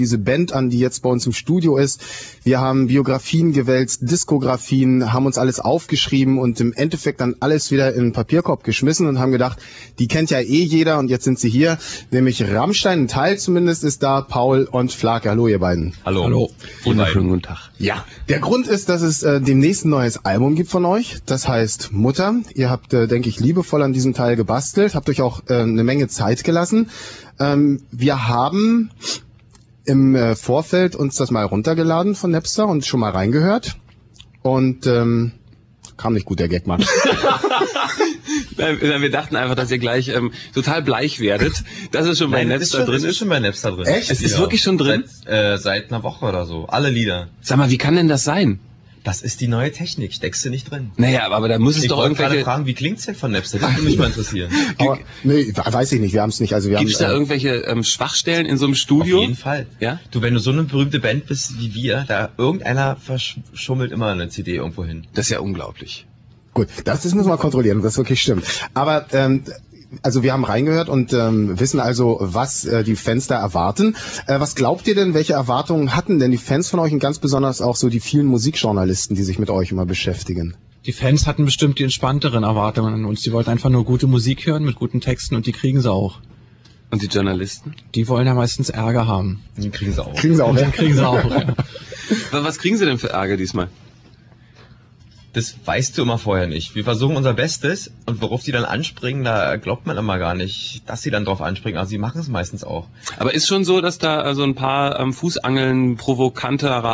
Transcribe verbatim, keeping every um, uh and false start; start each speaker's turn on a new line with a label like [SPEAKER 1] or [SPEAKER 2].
[SPEAKER 1] diese Band an, die jetzt bei uns im Studio ist. Wir haben Biografien gewälzt, Diskografien, haben uns alles aufgeschrieben und im Endeffekt dann alles wieder in den Papierkorb geschmissen und haben gedacht, die kennt ja eh jeder und jetzt sind sie hier, nämlich Rammstein, ein Teil zumindest ist da, Paul und Flake. Hallo ihr beiden.
[SPEAKER 2] Hallo. Hallo.
[SPEAKER 3] Wunderschönen guten Tag.
[SPEAKER 1] Ja, der Grund ist, dass es äh, demnächst ein neues Album gibt von euch, das heißt Mutter. Ihr habt, äh, denke ich, liebevoll an diesem Teil gebastelt, habt euch auch äh, eine Menge Zeit gelassen. Ähm, wir haben im äh, Vorfeld uns das mal runtergeladen von Napster und schon mal reingehört. Und ähm, kam nicht gut, der Gag, Mann.
[SPEAKER 3] Wir dachten einfach, dass ihr gleich ähm, total bleich werdet. Das ist schon bei
[SPEAKER 2] Nein,
[SPEAKER 3] Napster
[SPEAKER 2] ist schon,
[SPEAKER 3] drin.
[SPEAKER 2] Es ist schon bei Napster drin.
[SPEAKER 1] Echt?
[SPEAKER 3] Es ist
[SPEAKER 2] ja.
[SPEAKER 3] wirklich schon drin?
[SPEAKER 2] Seit, äh, seit einer Woche oder so. Alle Lieder.
[SPEAKER 3] Sag mal, wie kann denn das sein?
[SPEAKER 2] Das ist die neue Technik. Steckst du nicht drin.
[SPEAKER 3] Naja, aber da muss es
[SPEAKER 2] Ich
[SPEAKER 3] doch
[SPEAKER 2] wollte gerade
[SPEAKER 3] irgendwelche...
[SPEAKER 2] fragen, wie klingt's denn von Napster? Das würde mich mal interessieren.
[SPEAKER 1] Aber, nee, weiß ich nicht, wir haben es nicht. Also wir
[SPEAKER 3] Gibt es
[SPEAKER 1] haben,
[SPEAKER 3] da
[SPEAKER 1] äh,
[SPEAKER 3] irgendwelche ähm, Schwachstellen in so einem Studio?
[SPEAKER 2] Auf jeden Fall.
[SPEAKER 3] Ja?
[SPEAKER 2] Du, wenn du so eine berühmte Band bist wie wir, da irgendeiner verschummelt immer eine C D irgendwo hin.
[SPEAKER 3] Das ist ja unglaublich.
[SPEAKER 1] Gut, das, das müssen wir kontrollieren, ob das wirklich stimmt. Aber ähm, also wir haben reingehört und ähm, wissen also, was äh, die Fans da erwarten. Äh, was glaubt ihr denn, welche Erwartungen hatten denn die Fans von euch und ganz besonders auch so die vielen Musikjournalisten, die sich mit euch immer beschäftigen?
[SPEAKER 4] Die Fans hatten bestimmt die entspannteren Erwartungen an uns. Die wollten einfach nur gute Musik hören mit guten Texten und die kriegen sie auch.
[SPEAKER 3] Und die Journalisten?
[SPEAKER 4] Die wollen ja meistens Ärger haben.
[SPEAKER 2] Die kriegen sie auch.
[SPEAKER 1] Kriegen sie auch, ja?
[SPEAKER 4] Kriegen sie auch, ja.
[SPEAKER 3] Was kriegen sie denn für Ärger diesmal?
[SPEAKER 2] Das weißt du immer vorher nicht. Wir versuchen unser Bestes und worauf sie dann anspringen, da glaubt man immer gar nicht, dass sie dann drauf anspringen. Also sie machen es meistens auch.
[SPEAKER 3] Aber ist schon so, dass da so ein paar ähm, Fußangeln provokanter